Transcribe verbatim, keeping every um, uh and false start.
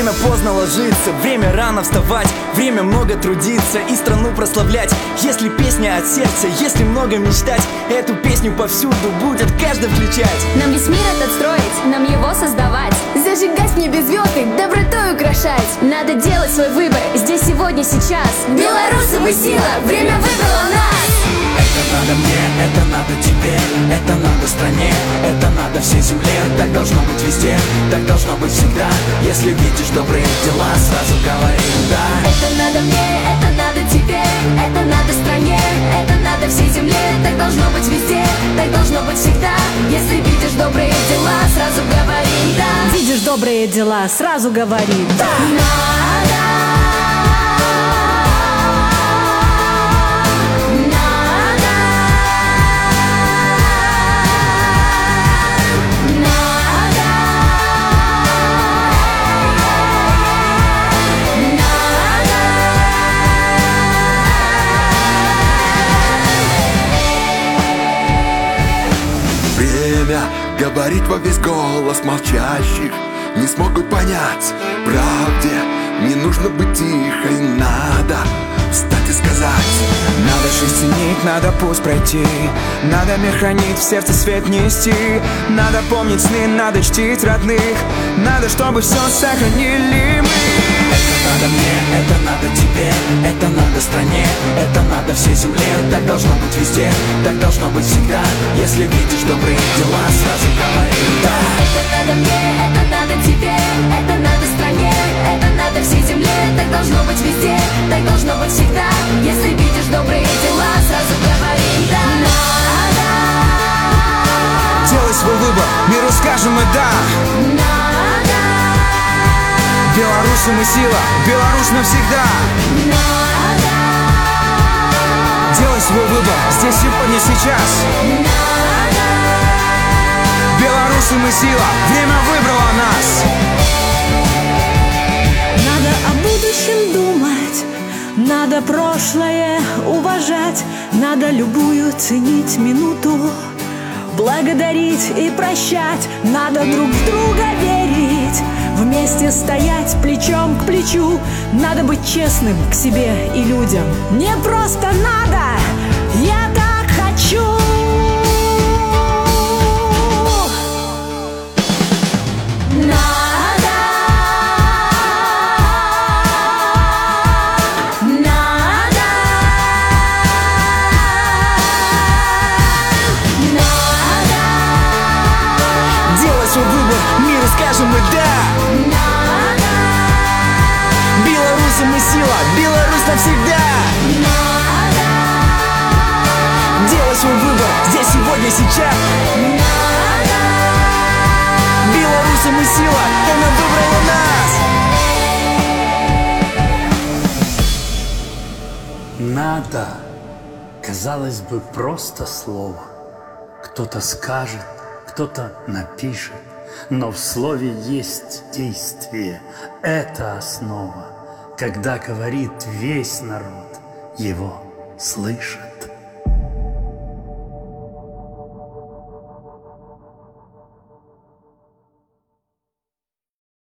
Время поздно ложиться, время рано вставать, время много трудиться и страну прославлять. Если песня от сердца, если много мечтать, эту песню повсюду будет каждый включать. Нам весь мир этот строить, нам его создавать, зажигать в небе звезды, добротой украшать. Надо делать свой выбор здесь, сегодня, сейчас. Белорусы, мы сила, время выбрало нас. Это надо мне, это надо тебе, это надо стране, это надо всей земле. Так должно быть везде, так должно быть всегда. Если видишь добрые дела, сразу говори да. Это надо мне, это надо тебе, это надо стране, это надо всей земле. Так должно быть везде, так должно быть всегда. Если видишь добрые дела, сразу говори да. Видишь добрые дела, сразу говори да. Надо. Говорить во весь голос молчащих не смогут понять правде. Не нужно быть тихой, надо встать и сказать. Надо шестенить, надо путь пройти, надо мир хранить, в сердце свет нести. Надо помнить сны, надо чтить родных, надо, чтобы все сохранили мы. Это надо мне, это надо тебе, это надо стране, это надо всей земле. Так должно быть везде, так должно быть всегда. Если видишь добрые дела, сразу говори да. Это надо мне, это надо тебе, это надо стране, это надо всей земле. Так должно быть везде, так должно быть всегда. Если видишь добрые дела, сразу говори да. Надо. Делай свой выбор, миру скажем и да. Надо. Белорусы мы сила, Беларусь навсегда. Надо. Делай свой выбор здесь, сегодня, сейчас. Надо. Белорусы мы сила, время выбрало нас. Надо о будущем думать, надо прошлое уважать, надо любую ценить минуту, благодарить и прощать. Надо друг в друга верить, вместе стоять плечом к плечу. Надо быть честным к себе и людям. Не просто надо, я так хочу. Скажем мы да. Надо. Белорусы мы сила, Беларусь навсегда. Надо. Делай свой выбор здесь, сегодня, сейчас. Надо. Белорусы мы сила, она выбрала нас. Надо, казалось бы, просто слово. Кто-то скажет, кто-то напишет, но в слове есть действие. Это основа. Когда говорит весь народ, его слышит.